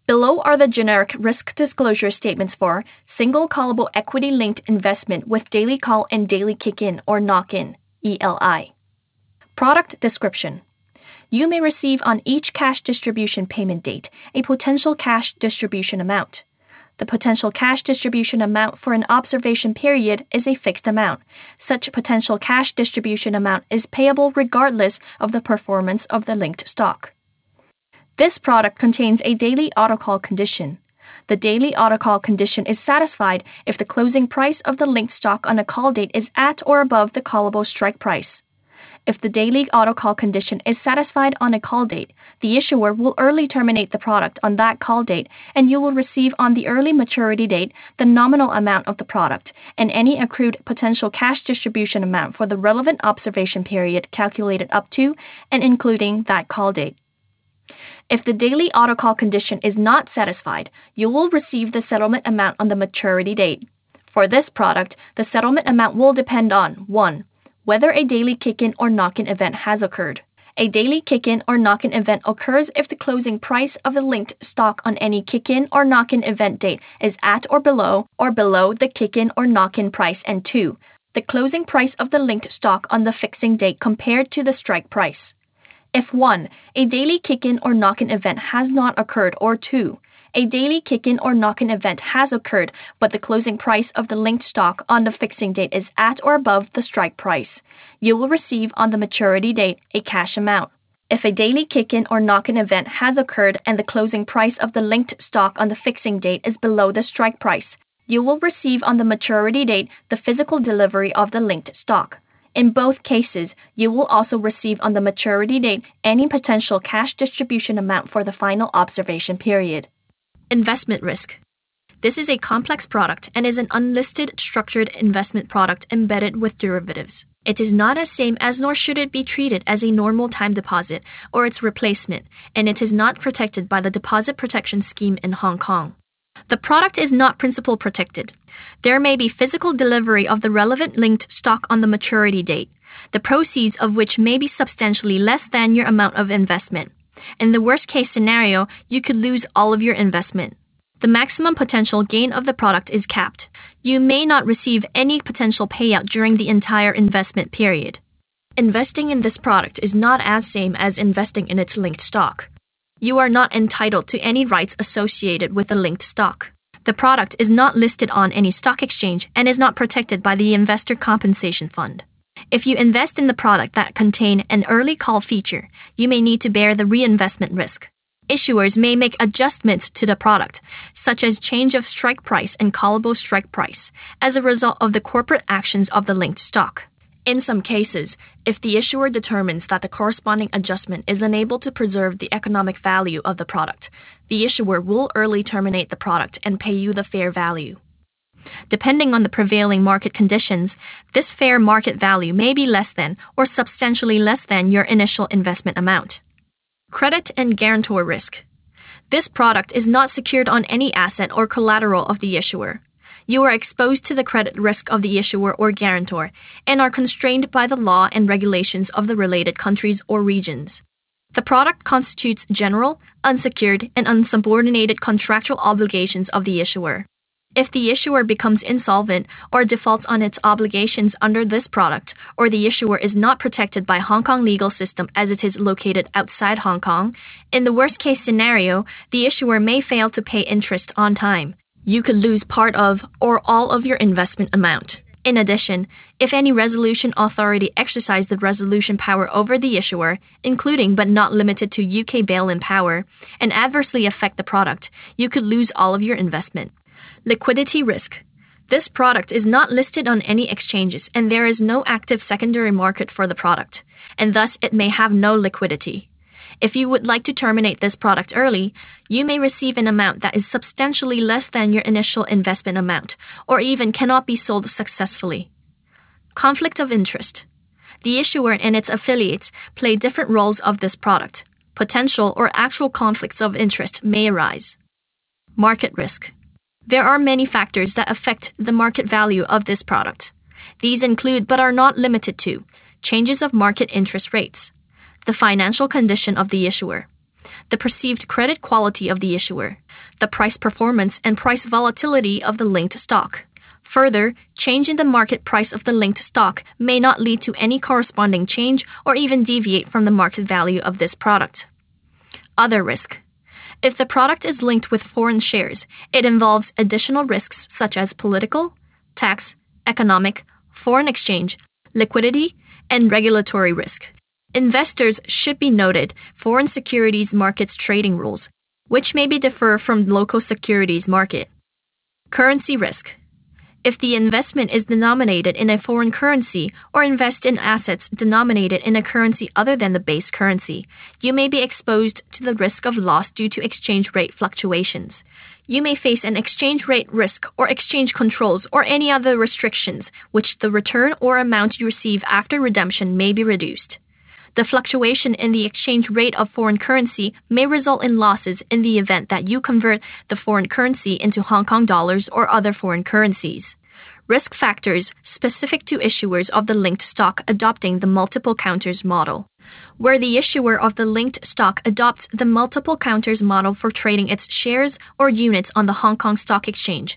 Below are the generic risk disclosure statements for single callable equity-linked investment with daily call and daily kick-in or knock-in, ELI. Product description. You may receive on each cash distribution payment date a potential cash distribution amount. The potential cash distribution amount for an observation period is a fixed amount. Such potential cash distribution amount is payable regardless of the performance of the linked stock. This product contains a daily autocall condition. The daily autocall condition is satisfied if the closing price of the linked stock on a call date is at or above the callable strike price. If the daily autocall condition is satisfied on a call date, the issuer will early terminate the product on that call date, and you will receive on the early maturity date the nominal amount of the product and any accrued potential cash distribution amount for the relevant observation period calculated up to and including that call date. If the daily autocall condition is not satisfied, you will receive the settlement amount on the maturity date. For this product, the settlement amount will depend on 1. Whether a daily kick-in or knock-in event has occurred. A daily kick-in or knock-in event occurs if the closing price of the linked stock on any kick-in or knock-in event date is at or below the kick-in or knock-in price, and 2. The closing price of the linked stock on the fixing date compared to the strike price. If 1. A daily kick-in or knock-in event has not occurred, or 2. A daily kick-in or knock-in event has occurred, but the closing price of the linked stock on the fixing date is at or above the strike price, you will receive on the maturity date a cash amount. If a daily kick-in or knock-in event has occurred and the closing price of the linked stock on the fixing date is below the strike price, you will receive on the maturity date the physical delivery of the linked stock. In both cases, you will also receive on the maturity date any potential cash distribution amount for the final observation period. Investment risk. This is a complex product and is an unlisted structured investment product embedded with derivatives. It is not as same as nor should it be treated as a normal time deposit or its replacement, and it is not protected by the Deposit Protection Scheme in Hong Kong. The product is not principal protected. There may be physical delivery of the relevant linked stock on the maturity date, the proceeds of which may be substantially less than your amount of investment. In the worst-case scenario, you could lose all of your investment. The maximum potential gain of the product is capped. You may not receive any potential payout during the entire investment period. Investing in this product is not as same as investing in its linked stock. You are not entitled to any rights associated with the linked stock. The product is not listed on any stock exchange and is not protected by the Investor Compensation Fund. If you invest in the product that contain an early call feature, you may need to bear the reinvestment risk. Issuers may make adjustments to the product, such as change of strike price and callable strike price, as a result of the corporate actions of the linked stock. In some cases, if the issuer determines that the corresponding adjustment is unable to preserve the economic value of the product, the issuer will early terminate the product and pay you the fair value. Depending on the prevailing market conditions, this fair market value may be less than or substantially less than your initial investment amount. Credit and guarantor risk. This product is not secured on any asset or collateral of the issuer. You are exposed to the credit risk of the issuer or guarantor and are constrained by the law and regulations of the related countries or regions. The product constitutes general, unsecured, and unsubordinated contractual obligations of the issuer. If the issuer becomes insolvent or defaults on its obligations under this product, or the issuer is not protected by Hong Kong legal system as it is located outside Hong Kong, in the worst-case scenario, the issuer may fail to pay interest on time. You could lose part of or all of your investment amount. In addition, if any resolution authority exercise the resolution power over the issuer, including but not limited to UK bail-in power, and adversely affect the product, you could lose all of your investment. Liquidity risk. This product is not listed on any exchanges and there is no active secondary market for the product, and thus it may have no liquidity. If you would like to terminate this product early, you may receive an amount that is substantially less than your initial investment amount, or even cannot be sold successfully. Conflict of interest. The issuer and its affiliates play different roles of this product. Potential or actual conflicts of interest may arise. Market risk. There are many factors that affect the market value of this product. These include, but are not limited to, changes of market interest rates, the financial condition of the issuer, the perceived credit quality of the issuer, the price performance and price volatility of the linked stock. Further, change in the market price of the linked stock may not lead to any corresponding change or even deviate from the market value of this product. Other risk. If the product is linked with foreign shares, it involves additional risks such as political, tax, economic, foreign exchange, liquidity, and regulatory risk. Investors should be noted foreign securities markets trading rules, which may differ from local securities market. Currency risk. If the investment is denominated in a foreign currency or invest in assets denominated in a currency other than the base currency, you may be exposed to the risk of loss due to exchange rate fluctuations. You may face an exchange rate risk or exchange controls or any other restrictions, which the return or amount you receive after redemption may be reduced. The fluctuation in the exchange rate of foreign currency may result in losses in the event that you convert the foreign currency into Hong Kong dollars or other foreign currencies. Risk factors specific to issuers of the linked stock adopting the multiple counters model. Where the issuer of the linked stock adopts the multiple counters model for trading its shares or units on the Hong Kong Stock Exchange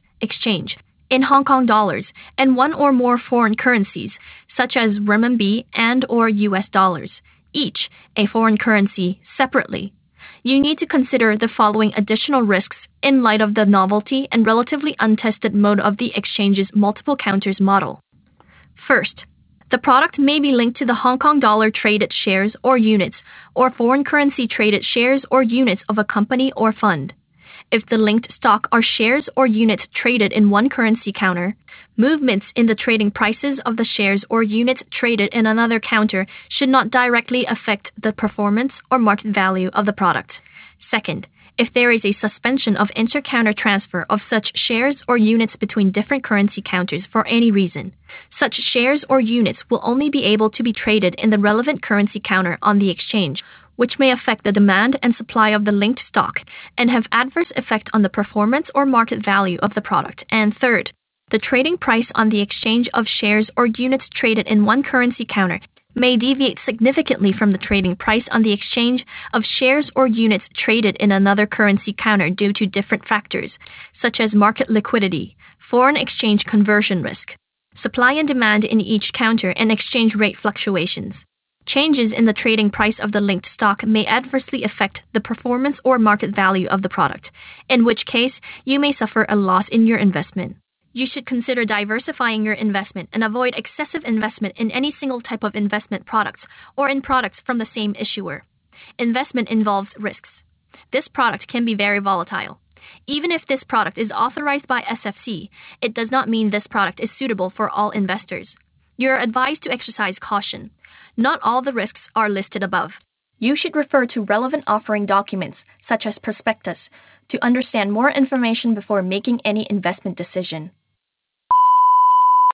in Hong Kong dollars and one or more foreign currencies, such as renminbi and/or US dollars, each a foreign currency separately. You need to consider the following additional risks in light of the novelty and relatively untested mode of the exchange's multiple counters model. First, the product may be linked to the Hong Kong dollar traded shares or units or foreign currency traded shares or units of a company or fund. If the linked stock are shares or units traded in one currency counter, movements in the trading prices of the shares or units traded in another counter should not directly affect the performance or market value of the product. Second, if there is a suspension of inter-counter transfer of such shares or units between different currency counters for any reason, such shares or units will only be able to be traded in the relevant currency counter on the exchange, which may affect the demand and supply of the linked stock and have adverse effect on the performance or market value of the product. And third, the trading price on the exchange of shares or units traded in one currency counter may deviate significantly from the trading price on the exchange of shares or units traded in another currency counter due to different factors, such as market liquidity, foreign exchange conversion risk, supply and demand in each counter, and exchange rate fluctuations. Changes in the trading price of the linked stock may adversely affect the performance or market value of the product, in which case you may suffer a loss in your investment. You should consider diversifying your investment and avoid excessive investment in any single type of investment products or in products from the same issuer. Investment involves risks. This product can be very volatile. Even if this product is authorized by SFC, it does not mean this product is suitable for all investors. You are advised to exercise caution. Not all the risks are listed above. You should refer to relevant offering documents, such as prospectus, to understand more information before making any investment decision.